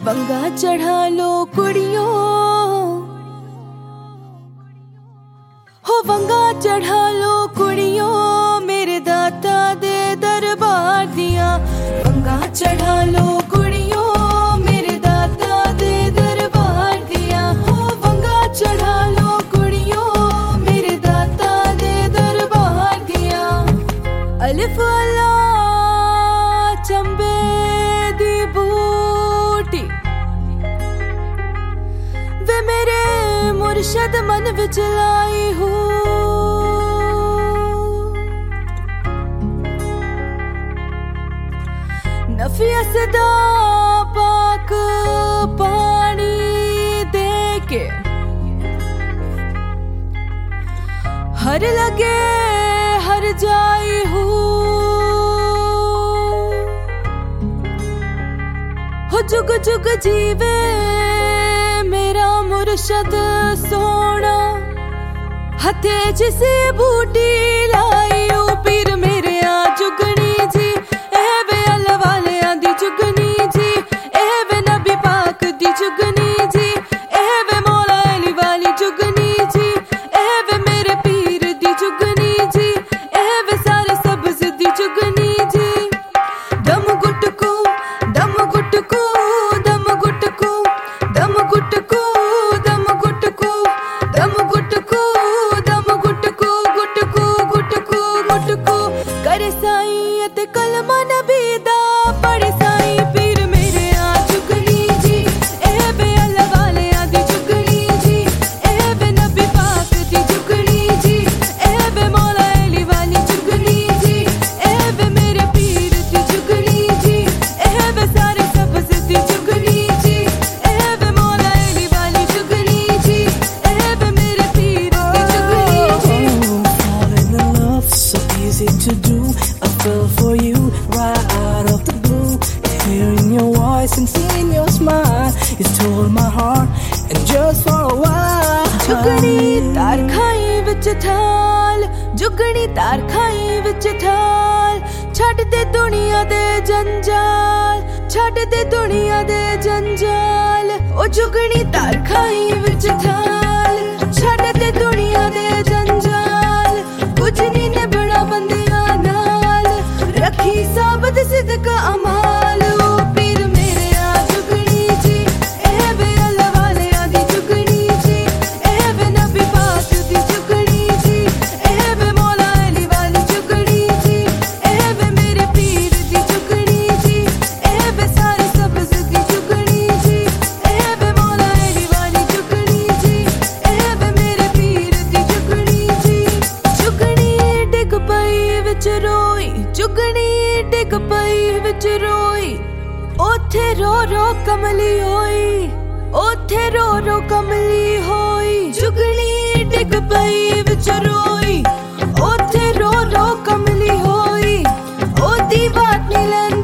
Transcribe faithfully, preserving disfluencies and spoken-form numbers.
वंगा चढ़ा लो कुड़ियों हो, वंगा चढ़ा लो कुड़ियों मेरे दाता दे दरबार दिया। वंगा चढ़ा लो कुड़ियों मेरे दाता दे दरबार दिया। हो वंगा चढ़ा लो कुड़ियों मेरे दाता दे दरबार दिया। अलिफ अला चंबे दी बूटी वे मेरे मुर्शद मन विच लाई हूँ। नफियस दा पाक पानी दे के हर लगे हर जाई हूँ। हो जुग जुग जीवे मेरा मुर्शद सोना, हथे जिसे बूटी लाई ओ पीर मेरे आ जुगनी जी। ए वे अल्लाह वाले आंदी जुगनी जी, ए वे नबी पाक दी जुगनी जी, ए वे मौला अली वाली जुगनी जी, ए वे मेरे पीर दी जुगनी जी, ए वे सारे सब्ज दी जुगनी जी। दम गुटकू दम गुटकू दम गुटकू दम गुटकू दम गुटकू दम गुटकू दम गुटकू गुटकू गुटकू गुटकू करे साईं ते कलमा नबी दा पढ़े साईं पीर मेरे आ जुगनी जी। ए वे अल्लाह वाले आंदी जुगनी जी, ए वे नबी पाक दी जुगनी जी, ए वे मौला अली वाली जुगनी जी, ए वे मेरे पीर दी जुगनी जी, ए वे सारे सब्ज दी जुगनी जी, ए वे मौला अली वाली जुगनी जी, ए वे मेरे पीर दी जुगनी जी। Falling in love, so easy to do. I fell for you right out of the blue. Hearing your voice and seeing your smile, you stole my heart, and just for a while. जुगनी तार खाई विच थाल, जुगनी तार खाई विच थाल, छड्ड दे दुनिया दे जंजाल, छड्ड दे दुनिया दे जंजाल। ओ जुगनी तार खाई विच थाल, छड्ड दे दुनिया दे जंजाल। कुछ नहीं निभना बंदियां नाल, रखी साबत सिद्क अमाल। ओ पीर मेरे आ जुगनी जी, ए वे अल्लाह वाले आंदी जुगनी जी, ए वे नबी पाक दी जुगनी जी, ए वे मौला अली वाली जुगनी जी, ए वे मेरे पीर दी जुगनी जी, ए वे सारे सब्ज दी जुगनी जी, ए वे मौला अली वाली जुगनी जी, ए वे मेरे पीर दी जुगनी जी। जुगनी डिग पई विच रोई, जुगनी डिग पई विच रोई, ओथे रो रो कमली होई, ओथे रो रो कमली होई। जुगनी डिग पई विच रोई, ओथे रो रो कमली होई, ओदी बात नहीं लैंदी